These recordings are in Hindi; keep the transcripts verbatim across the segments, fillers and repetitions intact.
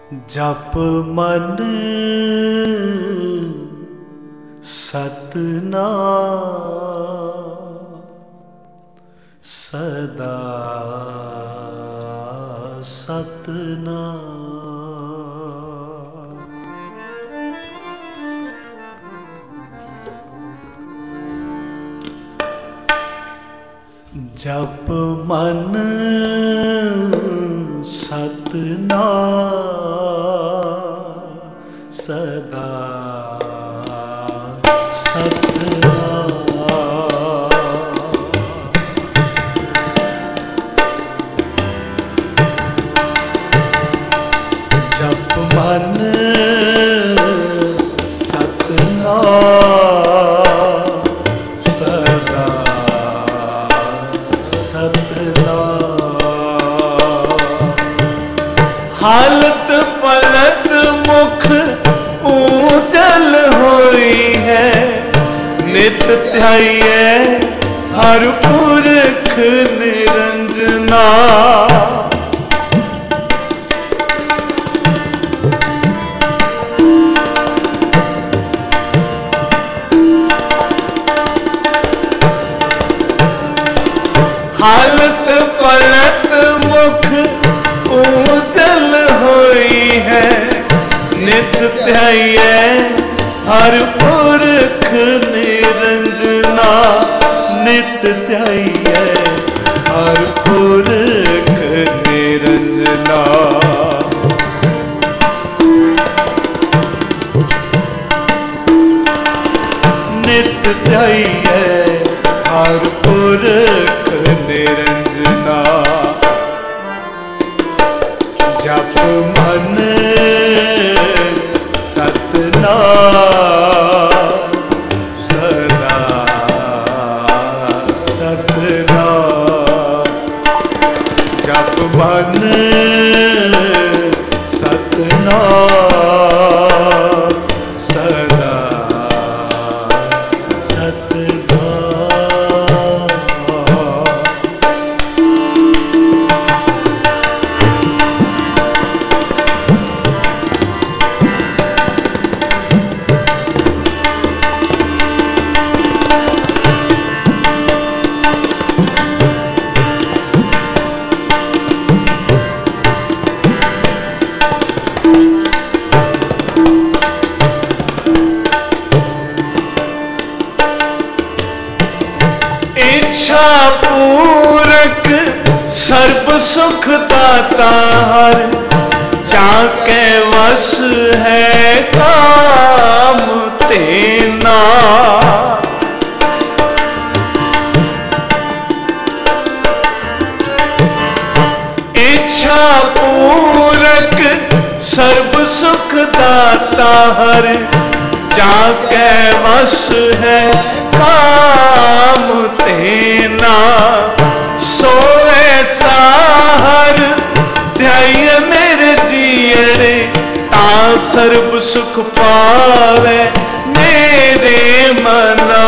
जप मन सतनाम सदा सतनाम। जप मन सतनाम सदा सतनाम। जप मन सतनाम सदा सतनाम। हालत पलट मुख ऊंचल होई है, नित ध्याये हर पुरख निरंजना। हालत पलट मुख ऊंचल होई है, नित ध्याये हर पुरख निरंजना। नित ध्याये हर पुरख निरंजना। नित ध्याये हर पुरख निरंजना। जप मन सतनाम सदा सतनाम। जप मन सतनाम सदा सतनाम। इच्छा पूरक सर्व सुख दाता हर, जाके वश है काम तेना। इच्छा पूरक सर्व सुख दाता हर, जाके वश है काम तेना। सोए साहर ध्याय मेरे जियरे, ता सर्व सुख पावे मेरे मना।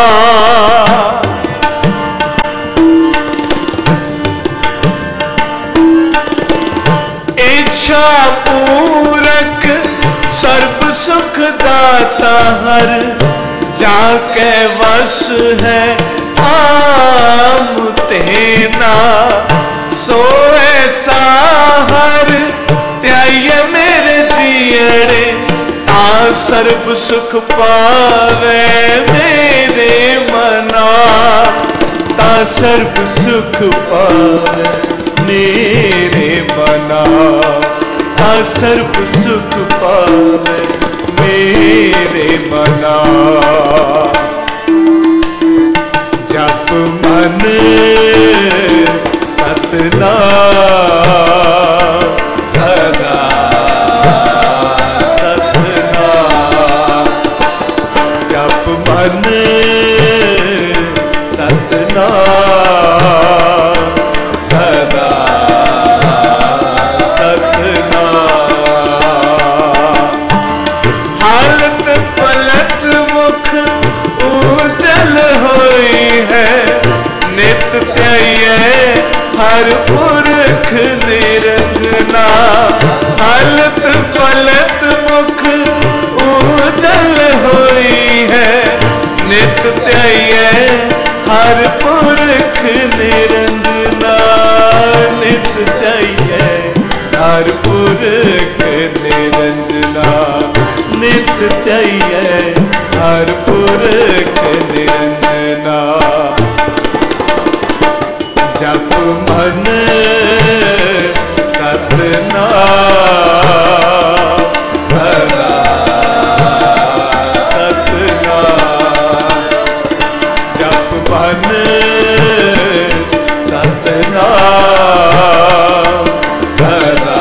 इच्छा पूरक सर्व सुख दाता हर, जाके वश है काम तेना। सोए साहर ध्याय मेरे जियरे, ता सर्व सुख पावे मेरे मना। ता सर्व सुख पावे मेरे मना। ता सर्व सुख पावे मेरे मना। जप मन सतनाम सदा सतनाम। जप मन सतनाम सदा सतनाम। हालत पलट मुख ऊंचल होई है, नित ध्याये हर पुरख ने पुरख निरंजना नित त्याइए हर पुरख निरंजना जप मन सतनाम सदा सतनाम जप मन सतनाम सदा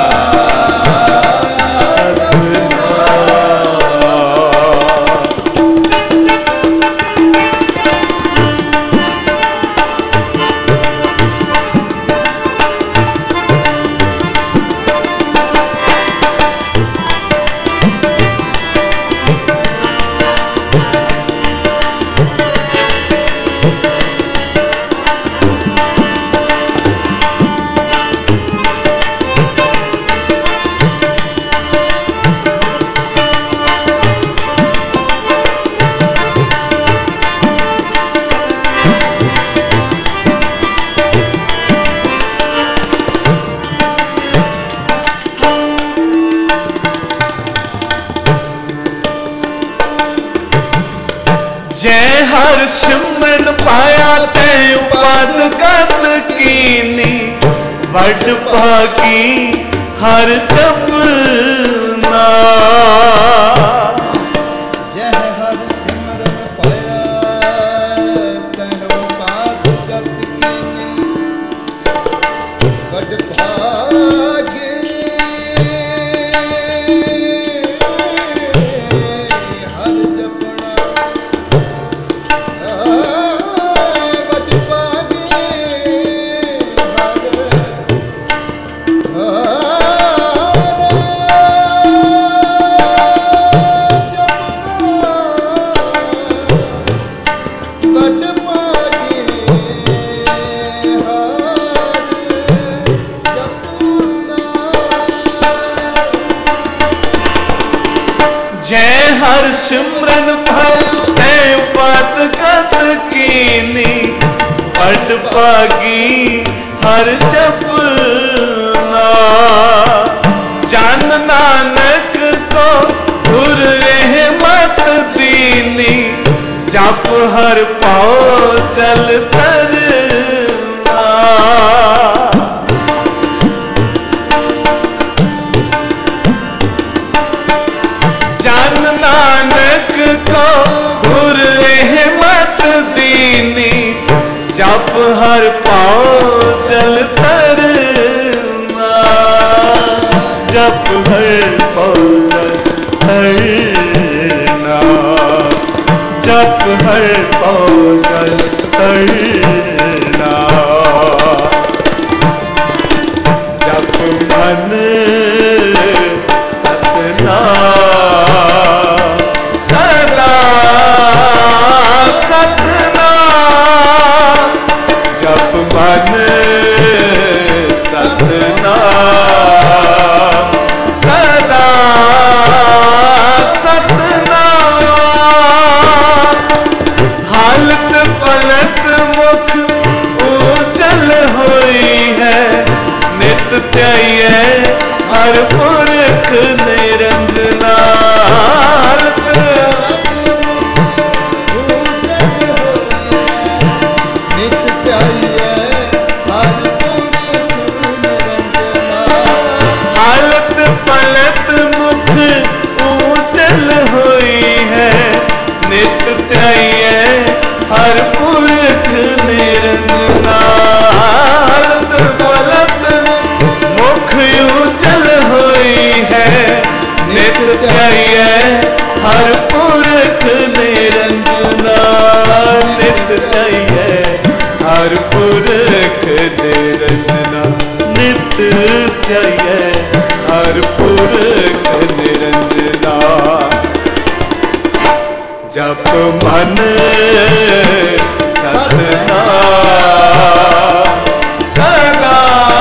जय हर सिमरन पाया ते उपाद गत कीनी वड भागी हर जपना जय हर सिमरन पाया ते उपाद गत कीनी वड भागी हर जपना जय हर सिमरन भय उपात गत कीनी वड भागी हर जपना जन नानक को गुर रहमत दीनी जप हर पाओ चल तरना जन नानक को गुर रहमत दीनी जप हर पाओ चल तरना जप हर पाओ चल तरना जप हर पाओ चल तरना जप मन सतनाम सदा सतनाम जप मन सतनाम सदा सतनाम हालत पलट मुख उजल हुई है नित त्याइए हर पुरख निरंजना नित त्याइए हर पुरख निरंजना हालत पलट मुख उजल हुई है नित त्याइए हर पुरख निरंजना हालत पलट मुख उजल हुई है नित त्याइए हर पुरख निरंजना नित त्याइए हर पुरख निरंजना नित त्याइए हर पुरख निरंजना जप मन सतनाम सदा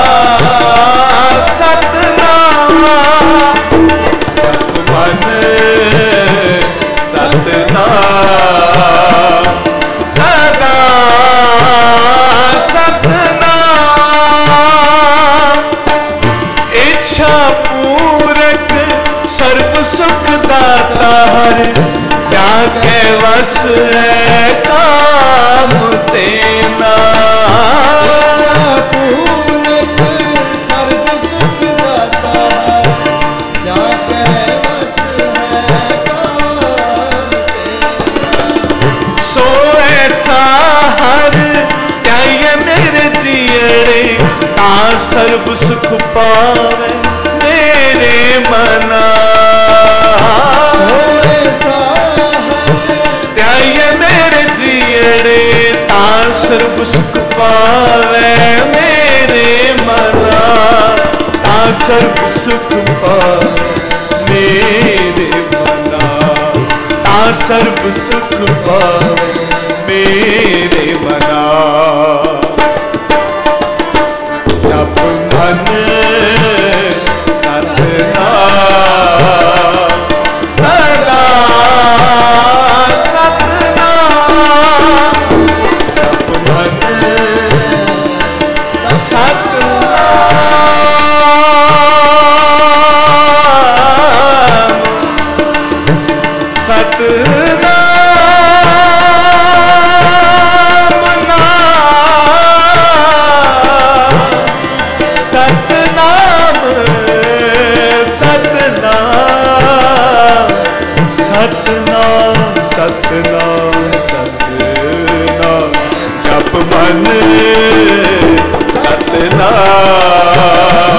सतनाम जप मन सतनाम सदा सतनाम इच्छा पूरक सर्व सुख दाता हर जाके वस है काम तेना। पूरक सर्व सुख दाता हर जाके वस है काम तेना। सो ऐसा हर त्याये मेरे जियरे ता सर्व सुख पावे मेरे मना। त्याये मेरे जियरे ता सर्व सुख पावे मेरे मना। ता सर्व सुख पावे मेरे मना। ता सर्व सुख पावे मेरे मना। जप मन सतनाम सदा सतनाम। जप मन सतनाम सतनाम नाम सतनाम सतनाम सतनाम सतनाम। जप मन सतनाम